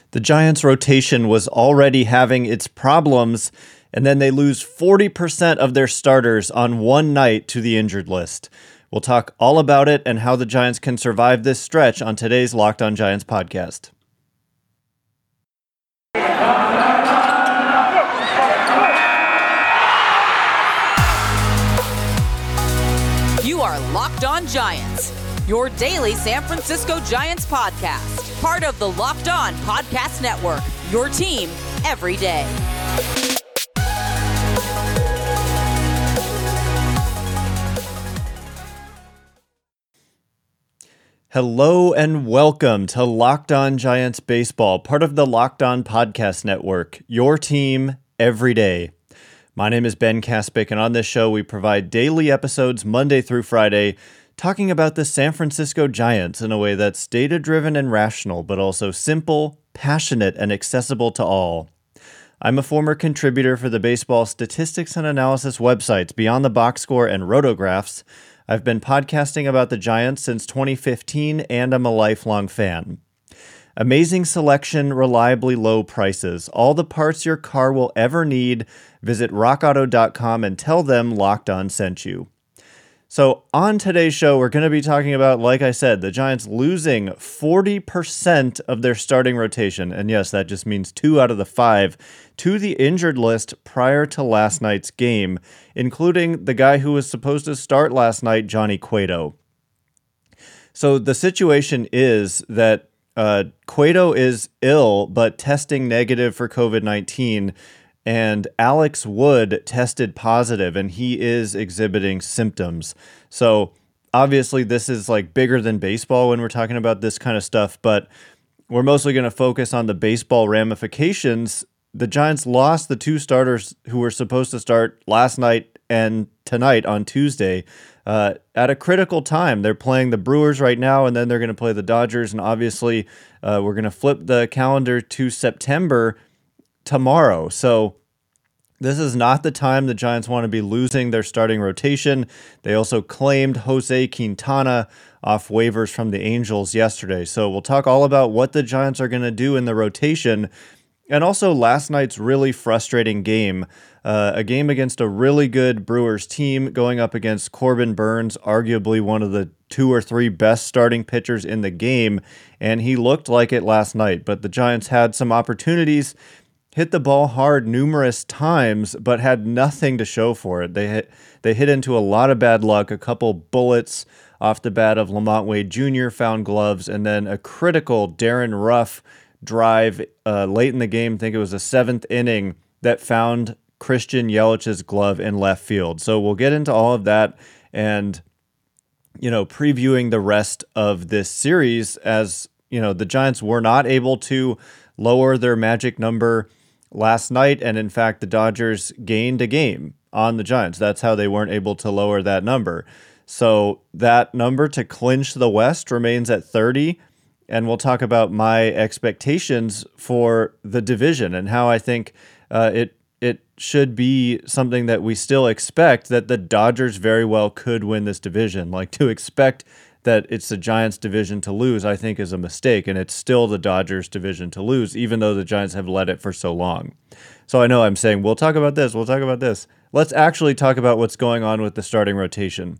The Giants' rotation was already having its problems, and then they lose 40% of their starters on one night to the injured list. We'll talk all about it and how the Giants can survive this stretch on today's Locked On Giants podcast. You are Locked On Giants, your daily San Francisco Giants podcast, part of the Locked On Podcast Network, your team every day. Hello and welcome to Locked On Giants Baseball, part of the Locked On Podcast Network, your team every day. My name is Ben Kaspick, and on this show we provide daily episodes Monday through Friday talking about the San Francisco Giants in a way that's data-driven and rational, but also simple, passionate, and accessible to all. I'm a former contributor for the baseball statistics and analysis websites Beyond the Box Score and Rotographs. I've been podcasting about the Giants since 2015, and I'm a lifelong fan. Amazing selection, reliably low prices, all the parts your car will ever need. Visit rockauto.com and tell them Locked On sent you. So on today's show, we're going to be talking about, like I said, the Giants losing 40% of their starting rotation. And yes, that just means 2 out of the 5 to the injured list prior to last night's game, including the guy who was supposed to start last night, Johnny Cueto. So the situation is that Cueto is ill, but testing negative for COVID-19, and Alex Wood tested positive, and he is exhibiting symptoms. So obviously this is like bigger than baseball when we're talking about this kind of stuff, but we're mostly going to focus on the baseball ramifications. The Giants lost the 2 starters who were supposed to start last night and tonight on Tuesday at a critical time. They're playing the Brewers right now, and then they're going to play the Dodgers, and obviously we're going to flip the calendar to September tomorrow. So this is not the time the Giants want to be losing their starting rotation. They also claimed Jose Quintana off waivers from the Angels yesterday. So we'll talk all about what the Giants are going to do in the rotation, and also last night's really frustrating game, a game against a really good Brewers team going up against Corbin Burnes, arguably one of the 2 or 3 best starting pitchers in the game, and he looked like it last night. But the Giants had some opportunities, hit the ball hard numerous times, but had nothing to show for it. They hit into a lot of bad luck, a couple bullets off the bat of LaMonte Wade Jr., found gloves, and then a critical Darren Ruff drive late in the game, I think it was the 7th inning, that found Christian Yelich's glove in left field. So we'll get into all of that and, previewing the rest of this series, as, the Giants were not able to lower their magic number last night, and in fact, the Dodgers gained a game on the Giants. That's how they weren't able to lower that number. So that number to clinch the West remains at 30, and we'll talk about my expectations for the division and how I think it should be something that we still expect, that the Dodgers very well could win this division. Like, to expect that it's the Giants' division to lose, I think, is a mistake, and it's still the Dodgers' division to lose, even though the Giants have led it for so long. So I know I'm saying, we'll talk about this, we'll talk about this. Let's actually talk about what's going on with the starting rotation.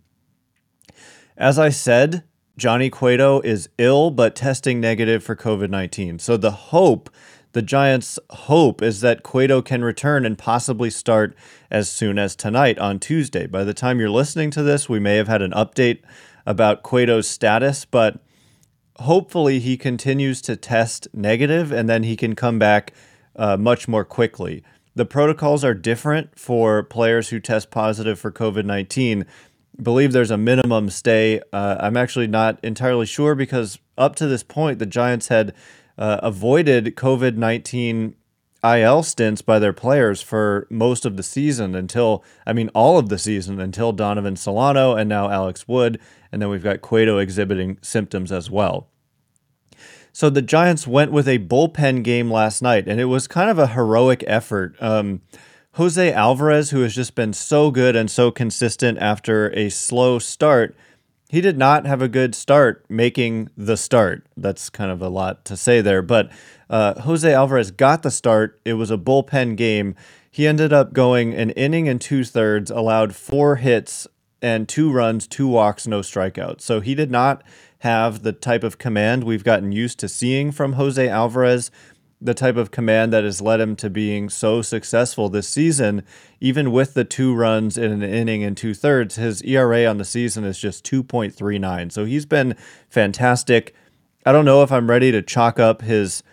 As I said, Johnny Cueto is ill, but testing negative for COVID-19. So the Giants' hope is that Cueto can return and possibly start as soon as tonight on Tuesday. By the time you're listening to this, we may have had an update about Cueto's status, but hopefully he continues to test negative and then he can come back much more quickly. The protocols are different for players who test positive for COVID-19. I believe there's a minimum stay. I'm actually not entirely sure, because up to this point, the Giants had avoided COVID-19 IL stints by their players for most of the season all of the season until Donovan Solano and now Alex Wood. And then we've got Cueto exhibiting symptoms as well. So the Giants went with a bullpen game last night, and it was kind of a heroic effort. Jose Alvarez, who has just been so good and so consistent after a slow start, he did not have a good start making the start. That's kind of a lot to say there, but Jose Alvarez got the start. It was a bullpen game. He ended up going an inning and 2/3, allowed 4 hits and 2 runs, 2 walks, no strikeouts. So he did not have the type of command we've gotten used to seeing from Jose Alvarez, the type of command that has led him to being so successful this season. Even with the 2 runs in an inning and 2/3, his ERA on the season is just 2.39. So he's been fantastic. I don't know if I'm ready to chalk up his,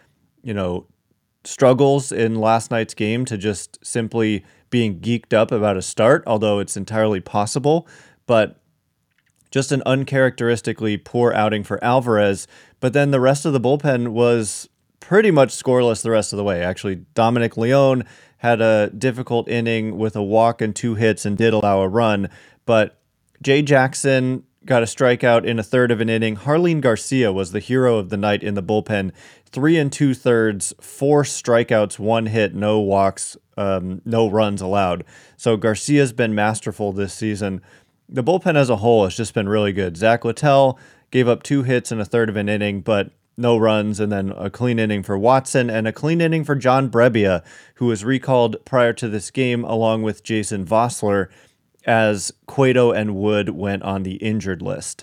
struggles in last night's game to just simply being geeked up about a start, although it's entirely possible. But just an uncharacteristically poor outing for Alvarez. But then the rest of the bullpen was pretty much scoreless the rest of the way. Actually, Dominic Leone had a difficult inning with a walk and 2 hits and did allow a run. But Jay Jackson got a strikeout in a third of an inning. Jarlin Garcia was the hero of the night in the bullpen. 3 2/3, 4 strikeouts, 1 hit, no walks, no runs allowed. So Garcia's been masterful this season. The bullpen as a whole has just been really good. Zach Littell gave up 2 hits in a third of an inning, but no runs, and then a clean inning for Watson and a clean inning for John Brebbia, who was recalled prior to this game along with Jason Vossler as Cueto and Wood went on the injured list.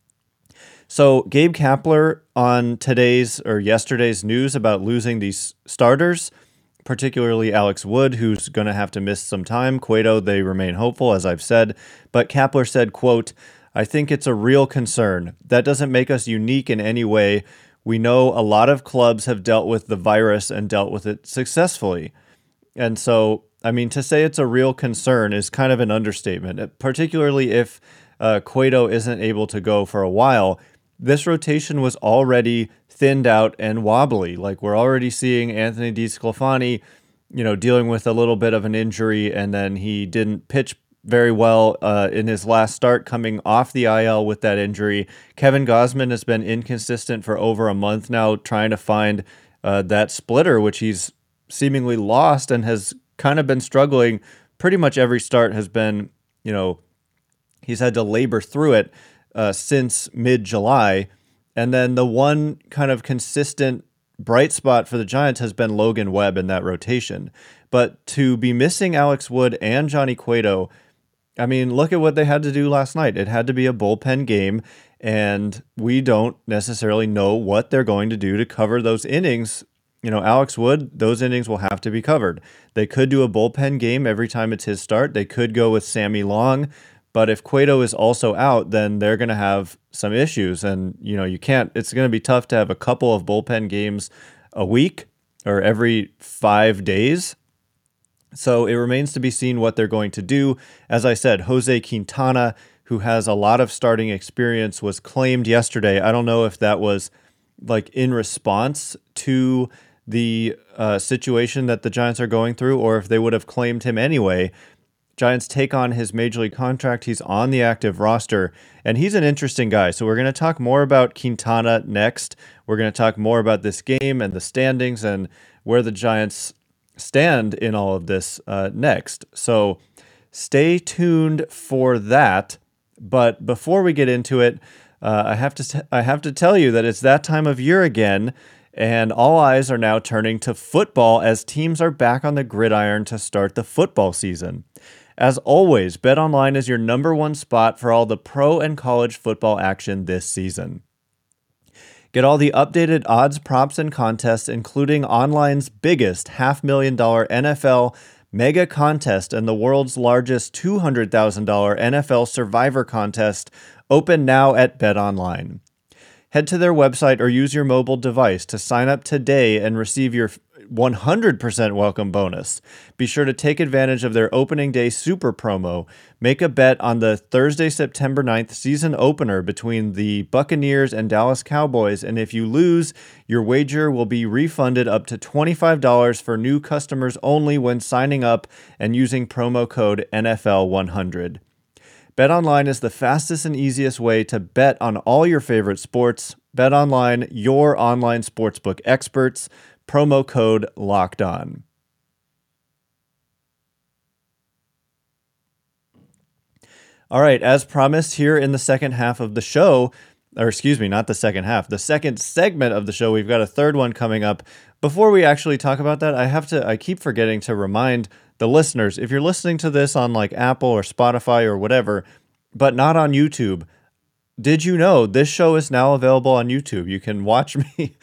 So Gabe Kapler on yesterday's news about losing these starters, particularly Alex Wood, who's going to have to miss some time. Cueto, they remain hopeful, as I've said. But Kapler said, quote, "I think it's a real concern. That doesn't make us unique in any way. We know a lot of clubs have dealt with the virus and dealt with it successfully." And so, to say it's a real concern is kind of an understatement, particularly if Cueto isn't able to go for a while. This rotation was already thinned out and wobbly. Like, we're already seeing Anthony DeSclafani, dealing with a little bit of an injury, and then he didn't pitch very well in his last start coming off the IL with that injury. Kevin Gausman has been inconsistent for over a month now, trying to find that splitter, which he's seemingly lost and has kind of been struggling. Pretty much every start has been, he's had to labor through it since mid-July. And then the one kind of consistent bright spot for the Giants has been Logan Webb in that rotation. But to be missing Alex Wood and Johnny Cueto, look at what they had to do last night. It had to be a bullpen game, and we don't necessarily know what they're going to do to cover those innings. Alex Wood, those innings will have to be covered. They could do a bullpen game every time it's his start. They could go with Sammy Long. But if Cueto is also out, then they're going to have some issues. And, it's going to be tough to have a couple of bullpen games a week or every 5 days. So it remains to be seen what they're going to do. As I said, Jose Quintana, who has a lot of starting experience, was claimed yesterday. I don't know if that was in response to the situation that the Giants are going through, or if they would have claimed him anyway. Giants take on his major league contract. He's on the active roster, and he's an interesting guy. So we're going to talk more about Quintana next. We're going to talk more about this game and the standings and where the Giants stand in all of this next. So stay tuned for that. But before we get into it, I have to tell you that it's that time of year again, and all eyes are now turning to football as teams are back on the gridiron to start the football season. As always, BetOnline is your number one spot for all the pro and college football action this season. Get all the updated odds, props, and contests, including online's biggest $500,000 NFL mega contest and the world's largest $200,000 NFL Survivor contest, open now at BetOnline. Head to their website or use your mobile device to sign up today and receive your 100% welcome bonus. Be sure to take advantage of their opening day super promo. Make a bet on the Thursday, September 9th season opener between the Buccaneers and Dallas Cowboys, and if you lose, your wager will be refunded up to $25 for new customers only when signing up and using promo code NFL100. BetOnline is the fastest and easiest way to bet on all your favorite sports. BetOnline, your online sportsbook experts. Promo code LOCKEDON. All right, as promised, here in the second half of the show, or excuse me, not the second half, the second segment of the show, we've got a third one coming up. Before we actually talk about that, I keep forgetting to remind the listeners, if you're listening to this on like Apple or Spotify or whatever, but not on YouTube, did you know this show is now available on YouTube? You can watch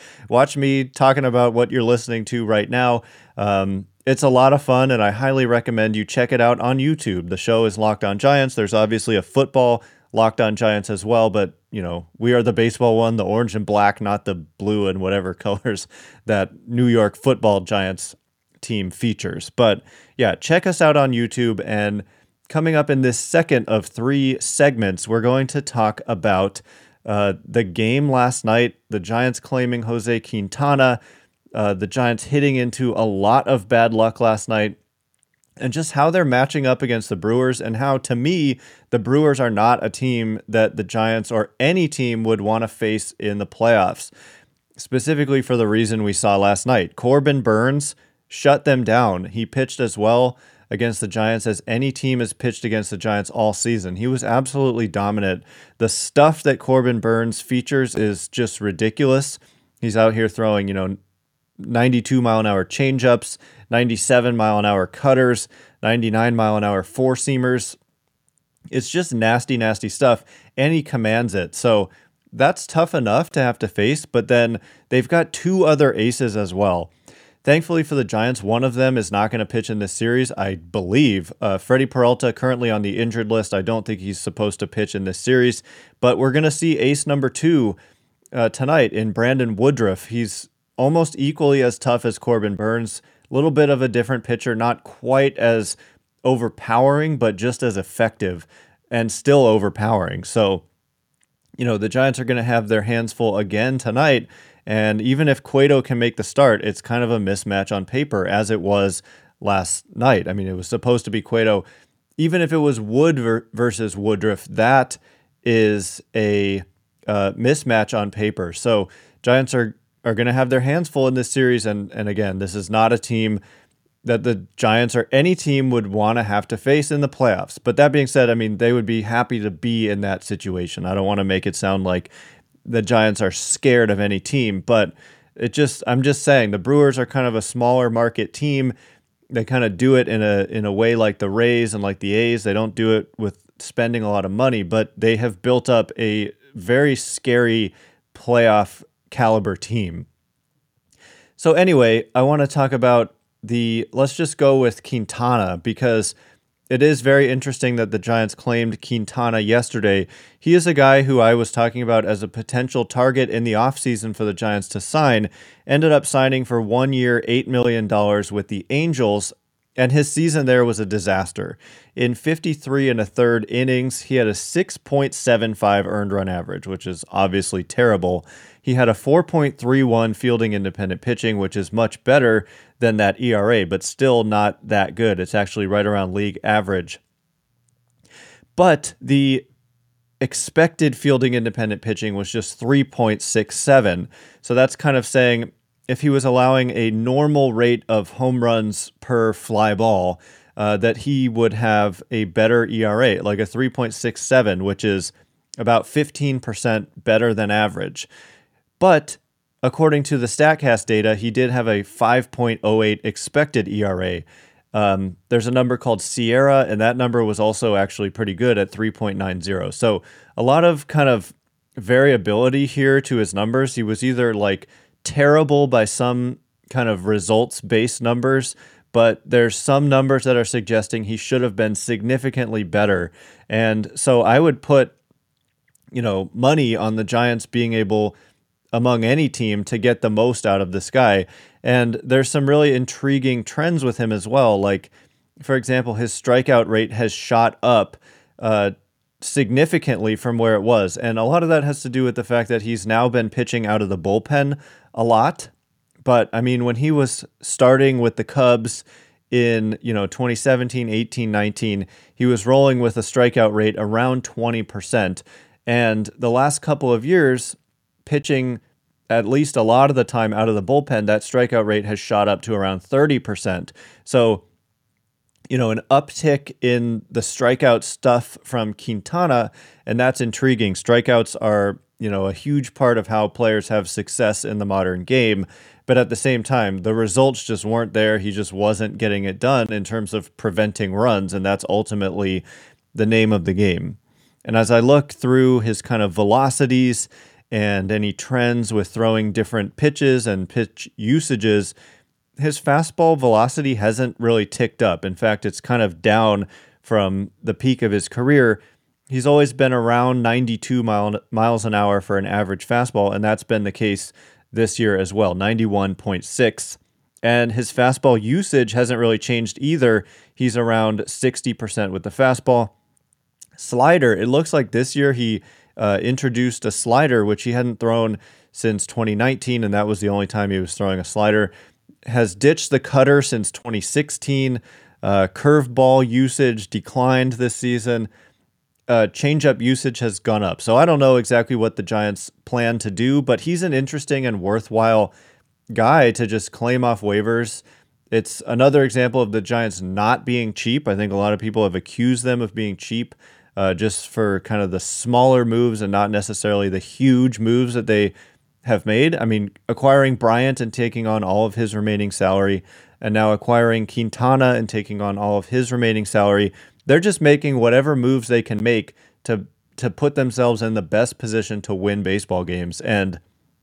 me talking about what you're listening to right now. It's a lot of fun, and I highly recommend you check it out on YouTube. The show is Locked On Giants. There's obviously a football Locked On Giants as well, but we are the baseball one, the orange and black, not the blue and whatever colors that New York Football Giants team features. But yeah, check us out on YouTube. And coming up in this second of 3 segments, we're going to talk about the game last night, the Giants claiming Jose Quintana, the Giants hitting into a lot of bad luck last night, and just how they're matching up against the Brewers, and how, to me, the Brewers are not a team that the Giants or any team would want to face in the playoffs, specifically for the reason we saw last night. Corbin Burnes shut them down. He pitched as well against the Giants as any team has pitched against the Giants all season. He was absolutely dominant. The stuff that Corbin Burnes features is just ridiculous. He's out here throwing, 92-mile-an-hour changeups, 97-mile-an-hour cutters, 99-mile-an-hour four-seamers. It's just nasty, nasty stuff, and he commands it. So that's tough enough to have to face, but then they've got 2 other aces as well. Thankfully for the Giants, one of them is not going to pitch in this series, I believe. Freddie Peralta, currently on the injured list. I don't think he's supposed to pitch in this series, but we're going to see ace number 2 tonight in Brandon Woodruff. He's almost equally as tough as Corbin Burnes. A little bit of a different pitcher, not quite as overpowering, but just as effective and still overpowering. So, the Giants are going to have their hands full again tonight. And even if Cueto can make the start, it's kind of a mismatch on paper, as it was last night. I mean, it was supposed to be Cueto. Even if it was Wood versus Woodruff, that is a mismatch on paper. So Giants are going to have their hands full in this series. And again, this is not a team that the Giants or any team would want to have to face in the playoffs. But that being said, I mean, they would be happy to be in that situation. I don't want to make it sound like the Giants are scared of any team, but I'm just saying the Brewers are kind of a smaller market team. They kind of do it in a way like the Rays and like the A's. They don't do it with spending a lot of money, but they have built up a very scary playoff caliber team. So anyway, I want to talk about let's just go with Quintana, because it is very interesting that the Giants claimed Quintana yesterday. He is a guy who I was talking about as a potential target in the offseason for the Giants to sign. Ended up signing for 1 year, $8 million with the Angels, and his season there was a disaster. In 53 1/3 innings, he had a 6.75 earned run average, which is obviously terrible. He had a 4.31 fielding independent pitching, which is much better than that ERA, but still not that good. It's actually right around league average. But the expected fielding independent pitching was just 3.67. So that's kind of saying if he was allowing a normal rate of home runs per fly ball, that he would have a better ERA, like a 3.67, which is about 15% better than average. But according to the StatCast data, he did have a 5.08 expected ERA. There's a number called Sierra, and that number was also actually pretty good at 3.90. So a lot of kind of variability here to his numbers. He was either like terrible by some kind of results-based numbers, but there's some numbers that are suggesting he should have been significantly better. And so I would put, money on the Giants being able, among any team, to get the most out of this guy. And there's some really intriguing trends with him as well. Like, for example, his strikeout rate has shot up significantly from where it was. And a lot of that has to do with the fact that he's now been pitching out of the bullpen a lot. But I mean, when he was starting with the Cubs in, 2017, 18, 19, he was rolling with a strikeout rate around 20%. And the last couple of years, pitching at least a lot of the time out of the bullpen, that strikeout rate has shot up to around 30%. So an uptick in the strikeout stuff from Quintana, and that's intriguing. Strikeouts are, a huge part of how players have success in the modern game. But at the same time, the results just weren't there. He just wasn't getting it done in terms of preventing runs, and that's ultimately the name of the game. And as I look through his kind of velocities and any trends with throwing different pitches and pitch usages, his fastball velocity hasn't really ticked up. In fact, it's kind of down from the peak of his career. He's always been around 92 miles an hour for an average fastball, and that's been the case this year as well, 91.6. And his fastball usage hasn't really changed either. He's around 60% with the fastball. Slider, it looks like this year he introduced a slider, which he hadn't thrown since 2019, and that was the only time he was throwing a slider. Has ditched the cutter since 2016. Curveball usage declined this season. Changeup usage has gone up. So I don't know exactly what the Giants plan to do, but he's an interesting and worthwhile guy to just claim off waivers. It's another example of the Giants not being cheap. I think a lot of people have accused them of being cheap just for kind of the smaller moves and not necessarily the huge moves that they have made. I mean, acquiring Bryant and taking on all of his remaining salary, and now acquiring Quintana and taking on all of his remaining salary. They're just making whatever moves they can make to put themselves in the best position to win baseball games. And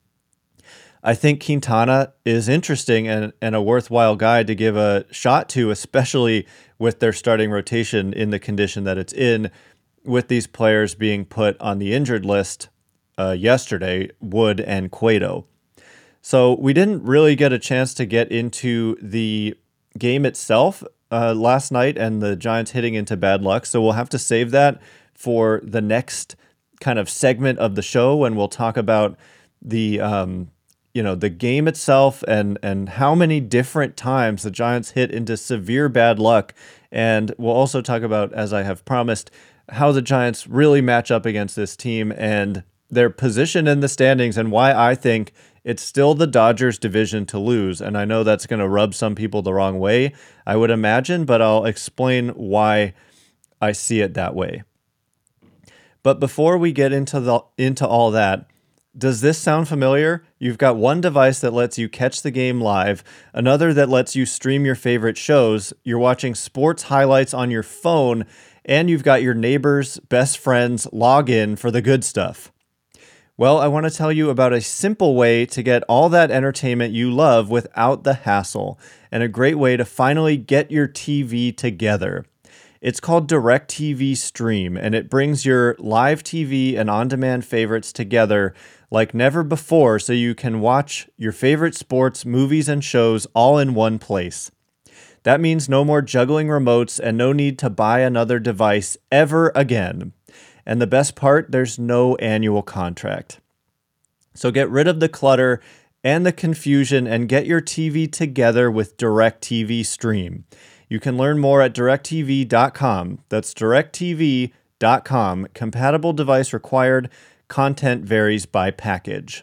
I think Quintana is interesting and a worthwhile guy to give a shot to, especially with their starting rotation in the condition that it's in, with these players being put on the injured list yesterday, Wood and Cueto. So we didn't really get a chance to get into the game itself last night and the Giants hitting into bad luck. So we'll have to save that for the next kind of segment of the show when we'll talk about the the game itself and how many different times the Giants hit into severe bad luck. And we'll also talk about, as I have promised, how the Giants really match up against this team and their position in the standings and why I think it's still the Dodgers' division to lose. And I know that's going to rub some people the wrong way, I would imagine, but I'll explain why I see it that way. But before we get into all that, does this sound familiar? You've got one device that lets you catch the game live, another that lets you stream your favorite shows, you're watching sports highlights on your phone, and you've got your neighbor's best friend's login for the good stuff. Well, I want to tell you about a simple way to get all that entertainment you love without the hassle, and a great way to finally get your TV together. It's called DirecTV Stream, and it brings your live TV and on-demand favorites together like never before, so you can watch your favorite sports, movies, and shows all in one place. That means no more juggling remotes and no need to buy another device ever again. And the best part, there's no annual contract. So get rid of the clutter and the confusion and get your TV together with DirecTV Stream. You can learn more at directtv.com. That's directtv.com. Compatible device required. Content varies by package.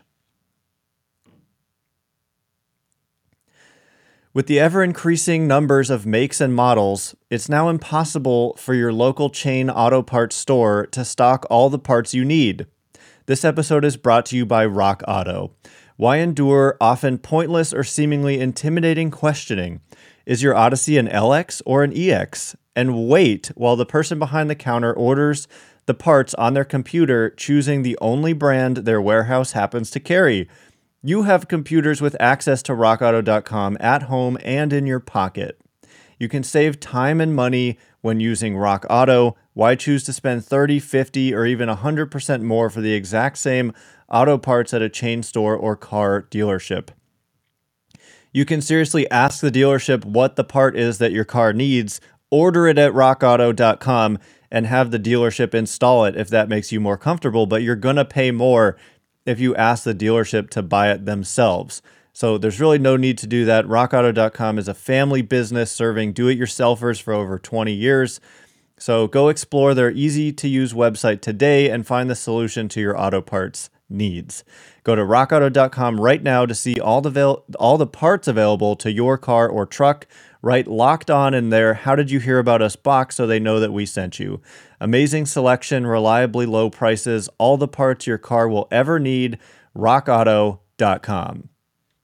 With the ever-increasing numbers of makes and models, it's now impossible for your local chain auto parts store to stock all the parts you need. This episode is brought to you by Rock Auto. Why endure often pointless or seemingly intimidating questioning? Is your Odyssey an LX or an EX? And wait while the person behind the counter orders the parts on their computer, choosing the only brand their warehouse happens to carry. You have computers with access to rockauto.com at home and in your pocket. You can save time and money when using Rock Auto. Why choose to spend 30, 50, or even 100% more for the exact same auto parts at a chain store or car dealership? You can seriously ask the dealership what the part is that your car needs, order it at rockauto.com, and have the dealership install it if that makes you more comfortable, but you're going to pay more if you ask the dealership to buy it themselves. So there's really no need to do that. RockAuto.com is a family business serving do-it-yourselfers for over 20 years. So go explore their easy-to-use website today and find the solution to your auto parts needs. Go to RockAuto.com right now to see all the parts available to your car or truck. Write Locked On in their How Did You Hear About Us box so they know that we sent you. Amazing selection, reliably low prices, all the parts your car will ever need. RockAuto.com.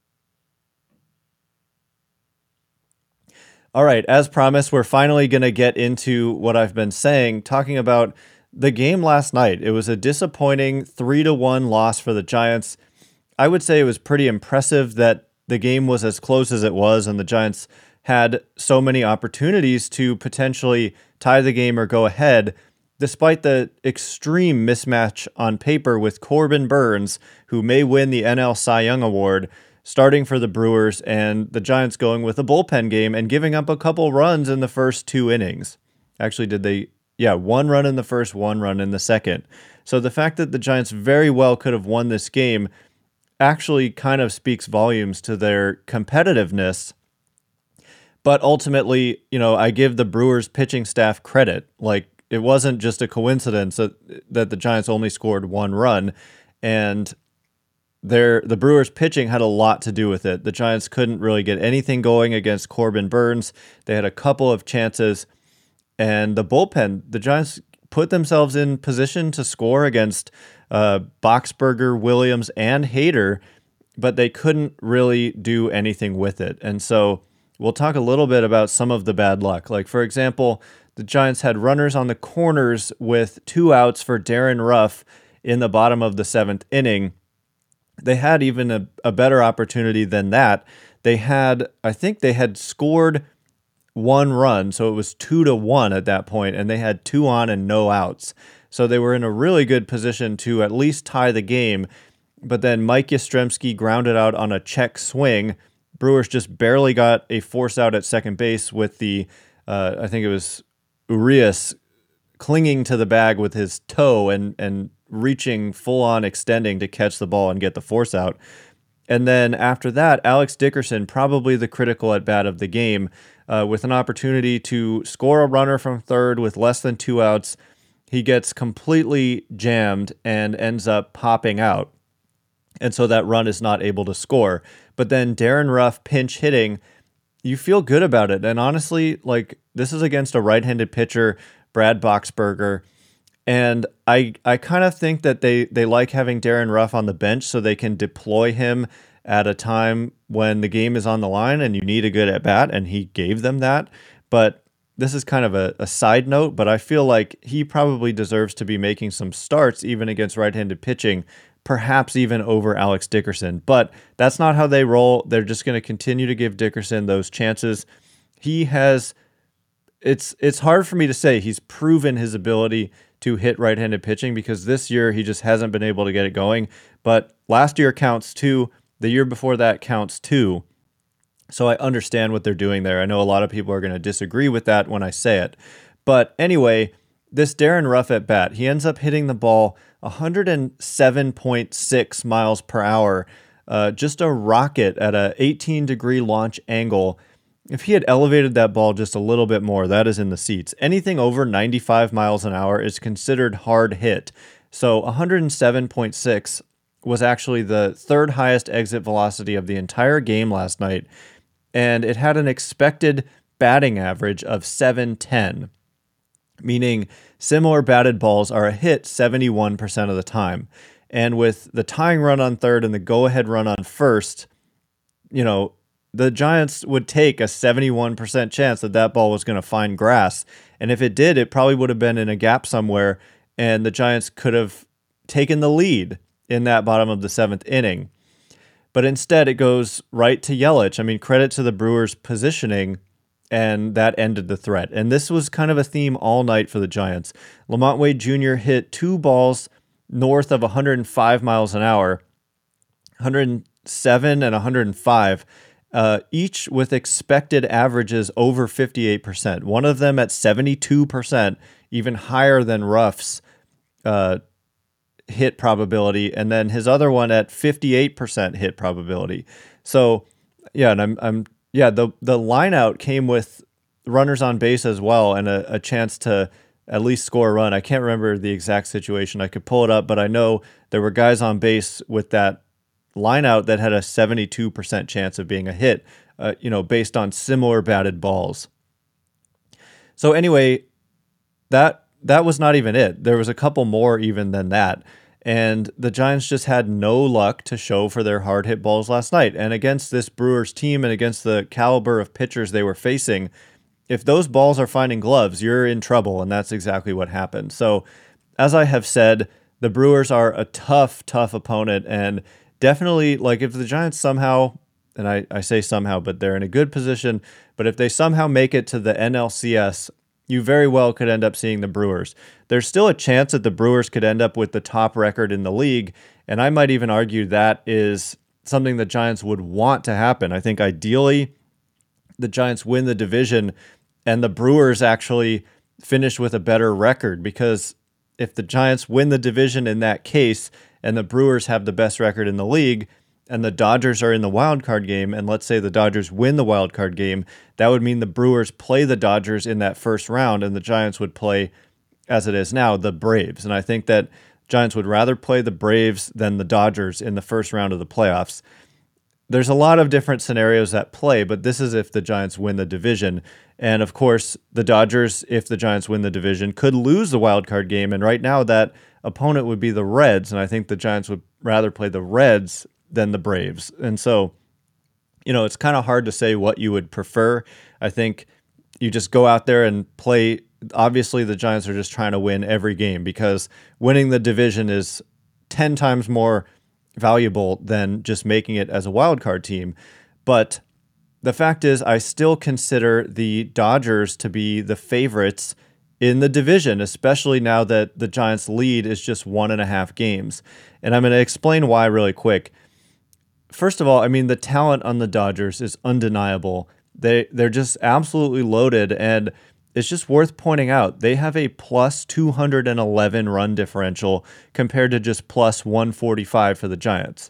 All right, as promised, we're finally going to get into what I've been saying, talking about the game last night. It was a disappointing 3-1 loss for the Giants. I would say it was pretty impressive that the game was as close as it was, and the Giants had so many opportunities to potentially tie the game or go ahead, despite the extreme mismatch on paper with Corbin Burnes, who may win the NL Cy Young Award, starting for the Brewers, and the Giants going with a bullpen game and giving up a couple runs in the first 2 innings. Actually, did they? Yeah, 1 run in the first, 1 run in the second. So the fact that the Giants very well could have won this game actually kind of speaks volumes to their competitiveness. But ultimately, I give the Brewers pitching staff credit. Like, it wasn't just a coincidence that the Giants only scored 1 run, and the Brewers pitching had a lot to do with it. The Giants couldn't really get anything going against Corbin Burnes. They had a couple of chances, and the bullpen, the Giants put themselves in position to score against Boxberger, Williams, and Hader, but they couldn't really do anything with it. And so we'll talk a little bit about some of the bad luck. Like, for example, the Giants had runners on the corners with 2 outs for Darren Ruff in the bottom of the 7th inning. They had even a better opportunity than that. I think they had scored 1 run, so it was 2-1 at that point, and they had 2 on and no outs. So they were in a really good position to at least tie the game. But then Mike Yastrzemski grounded out on a check swing. Brewers just barely got a force out at second base with I think it was Urias clinging to the bag with his toe and reaching full on extending to catch the ball and get the force out. And then after that, Alex Dickerson, probably the critical at bat of the game, with an opportunity to score a runner from third with less than 2 outs. He gets completely jammed and ends up popping out. And so that run is not able to score. But then Darren Ruff pinch hitting, you feel good about it. And honestly, like, this is against a right-handed pitcher, Brad Boxberger. And I kind of think that they like having Darren Ruff on the bench so they can deploy him at a time when the game is on the line and you need a good at-bat, and he gave them that. But this is kind of a side note, but I feel like he probably deserves to be making some starts even against right-handed pitching, perhaps even over Alex Dickerson. But that's not how they roll. They're just going to continue to give Dickerson those chances. It's hard for me to say he's proven his ability to hit right-handed pitching because this year he just hasn't been able to get it going. But last year counts too. The year before that counts too. So I understand what they're doing there. I know a lot of people are going to disagree with that when I say it. But anyway, this Darren Ruff at bat, he ends up hitting the ball 107.6 miles per hour, just a rocket at a 18-degree launch angle. If he had elevated that ball just a little bit more, that is in the seats. Anything over 95 miles an hour is considered hard hit. So 107.6 was actually the 3rd highest exit velocity of the entire game last night, and it had an expected batting average of 710, meaning similar batted balls are a hit 71% of the time. And with the tying run on third and the go-ahead run on first, the Giants would take a 71% chance that ball was going to find grass. And if it did, it probably would have been in a gap somewhere, and the Giants could have taken the lead in that bottom of the 7th inning. But instead, it goes right to Yelich. I mean, credit to the Brewers' positioning, and that ended the threat. And this was kind of a theme all night for the Giants. LaMonte Wade Jr. hit 2 balls north of 105 miles an hour, 107 and 105, each with expected averages over 58%. One of them at 72%, even higher than Ruff's hit probability, and then his other one at 58% hit probability. So, yeah, and the line out came with runners on base as well, and a chance to at least score a run. I can't remember the exact situation. I could pull it up, but I know there were guys on base with that line out that had a 72% chance of being a hit, based on similar batted balls. So anyway, that was not even it. There was a couple more even than that. And the Giants just had no luck to show for their hard hit balls last night. And against this Brewers team and against the caliber of pitchers they were facing, if those balls are finding gloves, you're in trouble. And that's exactly what happened. So as I have said, the Brewers are a tough opponent. And definitely, like, if the Giants somehow, and I say somehow, but they're in a good position, but if they somehow make it to the NLCS, you very well could end up seeing the Brewers. There's still a chance that the Brewers could end up with the top record in the league, and I might even argue that is something the Giants would want to happen. I think ideally the Giants win the division and the Brewers actually finish with a better record, because if the Giants win the division in that case and the Brewers have the best record in the league, and the Dodgers are in the wild card game, and let's say the Dodgers win the wild card game, that would mean the Brewers play the Dodgers in that first round, and the Giants would play, as it is now, the Braves. And I think that Giants would rather play the Braves than the Dodgers in the first round of the playoffs. There's a lot of different scenarios at play, but this is if the Giants win the division. And of course, the Dodgers, if the Giants win the division, could lose the wild card game. And right now that opponent would be the Reds, and I think the Giants would rather play the Reds than the Braves. And so, it's kind of hard to say what you would prefer. I think you just go out there and play. Obviously, the Giants are just trying to win every game, because winning the division is 10 times more valuable than just making it as a wild card team. But the fact is, I still consider the Dodgers to be the favorites in the division, especially now that the Giants' lead is just 1.5 games. And I'm going to explain why really quick. First of all, I mean, the talent on the Dodgers is undeniable. They're just absolutely loaded, and it's just worth pointing out they have a plus 211 run differential compared to just plus 145 for the Giants.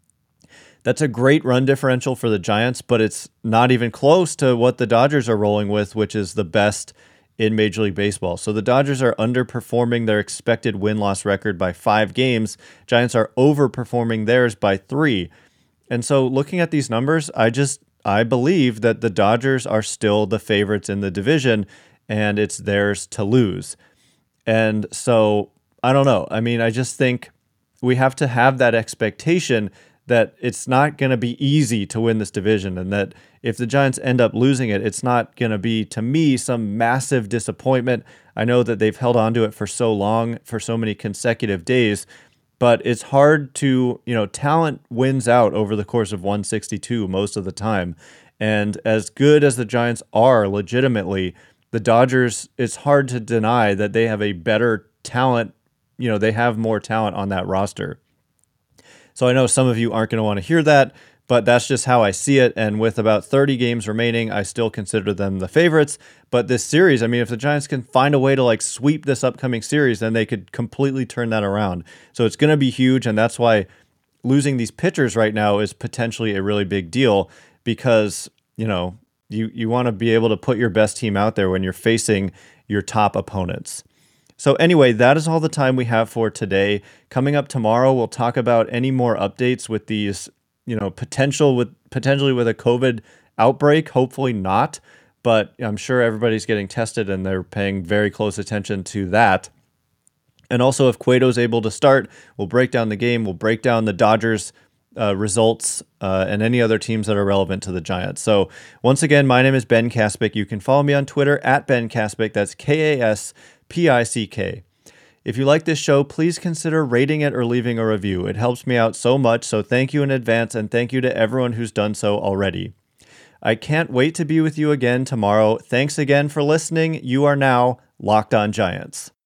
That's a great run differential for the Giants, but it's not even close to what the Dodgers are rolling with, which is the best in Major League Baseball. So the Dodgers are underperforming their expected win-loss record by 5 games. Giants are overperforming theirs by 3. And so looking at these numbers, I believe that the Dodgers are still the favorites in the division, and it's theirs to lose. And so I don't know. I mean, I just think we have to have that expectation that it's not going to be easy to win this division, and that if the Giants end up losing it, it's not going to be, to me, some massive disappointment. I know that they've held on to it for so long, for so many consecutive days, but it's hard to, talent wins out over the course of 162 most of the time. And as good as the Giants are legitimately, the Dodgers, it's hard to deny that they have a better talent. They have more talent on that roster. So I know some of you aren't going to want to hear that, but that's just how I see it. And with about 30 games remaining, I still consider them the favorites. But this series, I mean, if the Giants can find a way to sweep this upcoming series, then they could completely turn that around. So it's going to be huge. And that's why losing these pitchers right now is potentially a really big deal, because, you want to be able to put your best team out there when you're facing your top opponents. So anyway, that is all the time we have for today. Coming up tomorrow, we'll talk about any more updates with these, potentially with a COVID outbreak. Hopefully not, but I'm sure everybody's getting tested and they're paying very close attention to that. And also, if Cueto's able to start, we'll break down the game. We'll break down the Dodgers results and any other teams that are relevant to the Giants. So once again, my name is Ben Kaspick. You can follow me on Twitter at Ben Kaspick. That's KASPICK. If you like this show, please consider rating it or leaving a review. It helps me out so much, so thank you in advance, and thank you to everyone who's done so already. I can't wait to be with you again tomorrow. Thanks again for listening. You are now Locked On Giants.